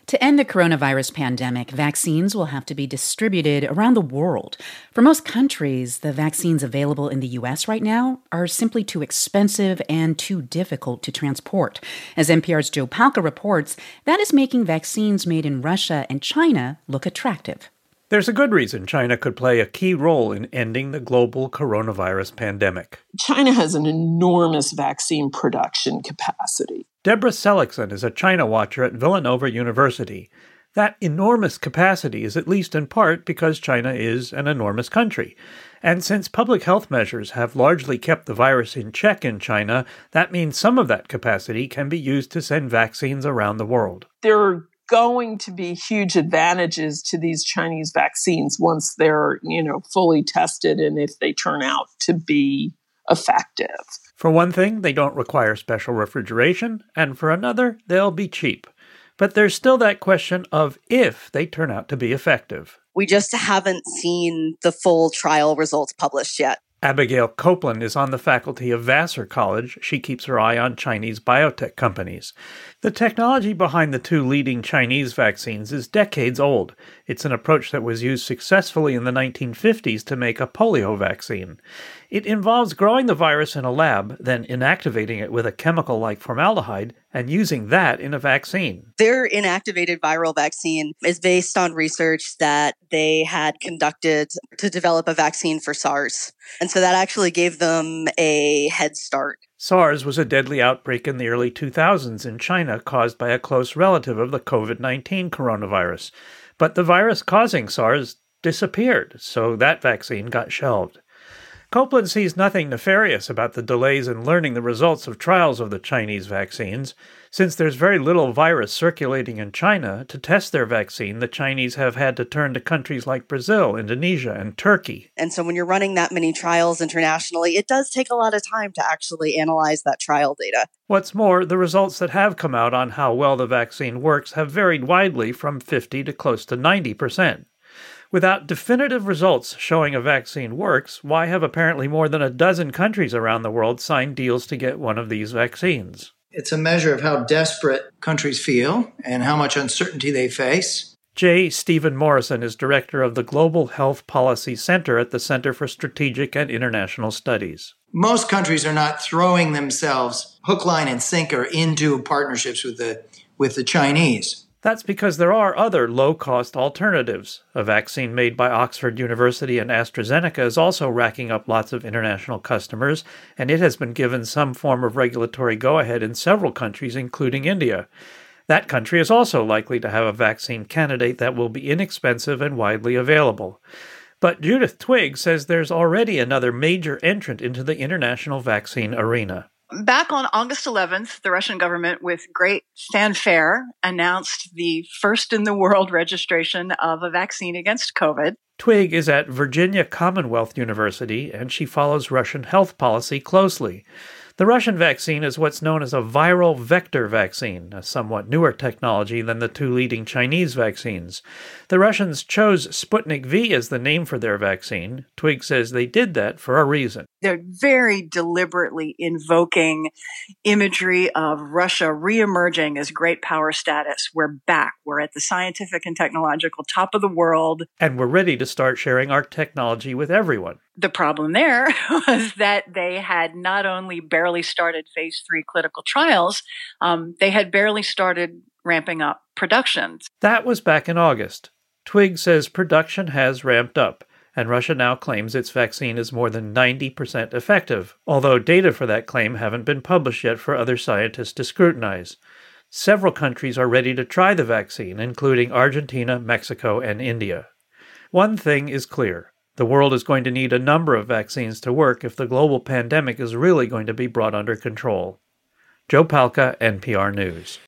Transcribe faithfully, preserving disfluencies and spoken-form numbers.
To end the coronavirus pandemic, vaccines will have to be distributed around the world. For most countries, the vaccines available in the U S right now are simply too expensive and too difficult to transport. As N P R's Joe Palca reports, that is making vaccines made in Russia and China look attractive. There's a good reason China could play a key role in ending the global coronavirus pandemic. China has an enormous vaccine production capacity. Deborah Seligson is a China watcher at Villanova University. That enormous capacity is at least in part because China is an enormous country. And since public health measures have largely kept the virus in check in China, that means some of that capacity can be used to send vaccines around the world. There are going to be huge advantages to these Chinese vaccines once they're, you know, fully tested and if they turn out to be effective. For one thing, they don't require special refrigeration, and for another, they'll be cheap. But there's still that question of if they turn out to be effective. We just haven't seen the full trial results published yet. Abigail Copeland is on the faculty of Vassar College. She keeps her eye on Chinese biotech companies. The technology behind the two leading Chinese vaccines is decades old. It's an approach that was used successfully in the nineteen fifties to make a polio vaccine. It involves growing the virus in a lab, then inactivating it with a chemical like formaldehyde, and using that in a vaccine. Their inactivated viral vaccine is based on research that they had conducted to develop a vaccine for SARS. And so that actually gave them a head start. SARS was a deadly outbreak in the early two thousands in China caused by a close relative of the covid nineteen coronavirus. But the virus causing SARS disappeared, so that vaccine got shelved. Copeland sees nothing nefarious about the delays in learning the results of trials of the Chinese vaccines. Since there's very little virus circulating in China, to test their vaccine, the Chinese have had to turn to countries like Brazil, Indonesia, and Turkey. And so when you're running that many trials internationally, it does take a lot of time to actually analyze that trial data. What's more, the results that have come out on how well the vaccine works have varied widely from fifty to close to ninety percent. Without definitive results showing a vaccine works, why have apparently more than a dozen countries around the world signed deals to get one of these vaccines? It's a measure of how desperate countries feel and how much uncertainty they face. J. Stephen Morrison is director of the Global Health Policy Center at the Center for Strategic and International Studies. Most countries are not throwing themselves hook, line, and sinker into partnerships with the with the Chinese. That's because there are other low-cost alternatives. A vaccine made by Oxford University and AstraZeneca is also racking up lots of international customers, and it has been given some form of regulatory go-ahead in several countries, including India. That country is also likely to have a vaccine candidate that will be inexpensive and widely available. But Judith Twigg says there's already another major entrant into the international vaccine arena. Back on August eleventh, the Russian government, with great fanfare, announced the first in the world registration of a vaccine against COVID. Twigg is at Virginia Commonwealth University, and she follows Russian health policy closely. The Russian vaccine is what's known as a viral vector vaccine, a somewhat newer technology than the two leading Chinese vaccines. The Russians chose Sputnik V as the name for their vaccine. Twigg says they did that for a reason. They're very deliberately invoking imagery of Russia reemerging as great power status. We're back. We're at the scientific and technological top of the world. And we're ready to start sharing our technology with everyone. The problem there was that they had not only barely started phase three clinical trials, um, they had barely started ramping up production. That was back in August. Twigg says production has ramped up, and Russia now claims its vaccine is more than ninety percent effective, although data for that claim haven't been published yet for other scientists to scrutinize. Several countries are ready to try the vaccine, including Argentina, Mexico, and India. One thing is clear. The world is going to need a number of vaccines to work if the global pandemic is really going to be brought under control. Joe Palca, N P R News.